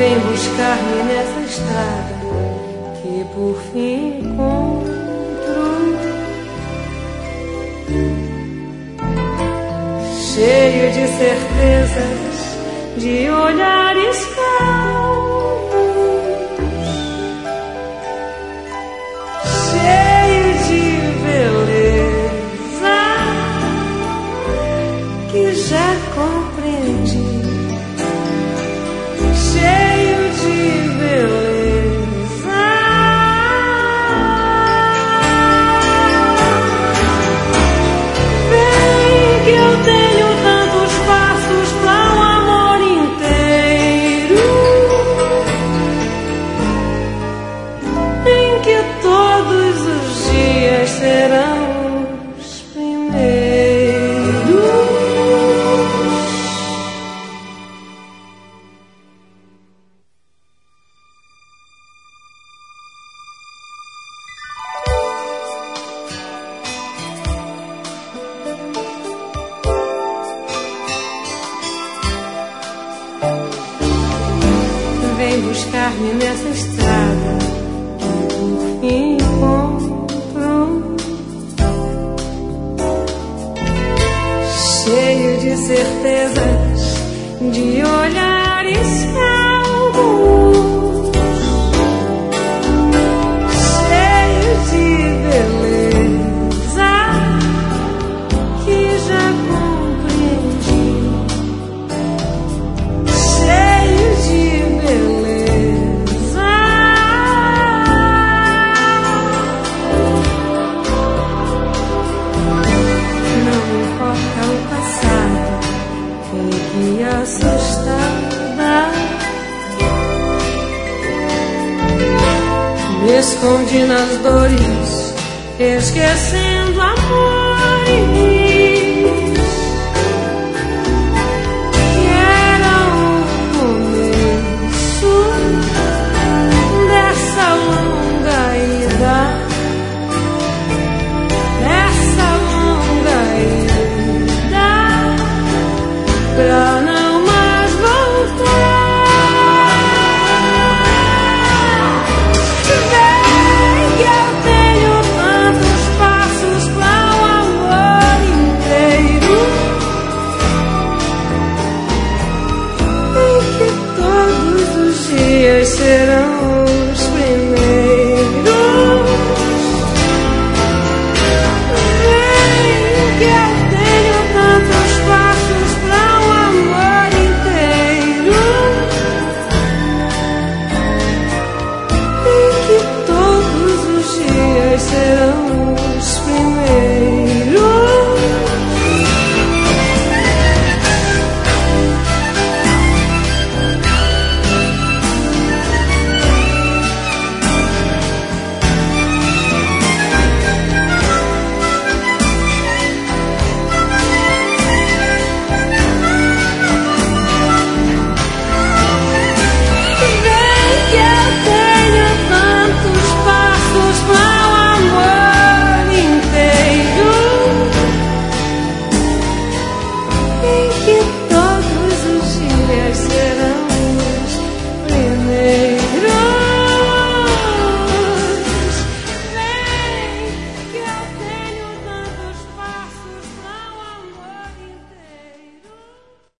Vem buscar-me nessa estrada que por fim encontro, cheio de certezas, de olhares calmos, cheio de beleza que já compreendi. Cheio de beleza, vem que eu tenho tantos passos para o amor inteiro, em que todos os dias serão os primeiros. Vem buscar-me nessa estrada que por fim encontro, cheio de certezas, de olhares calmos, cheio de beleza que já compreendi. Cheio de beleza, não importa o passado, fique assustada. Me escondi nas dores, esquecendo amores que eram o começo dessa longa ida, dessa longa ida pra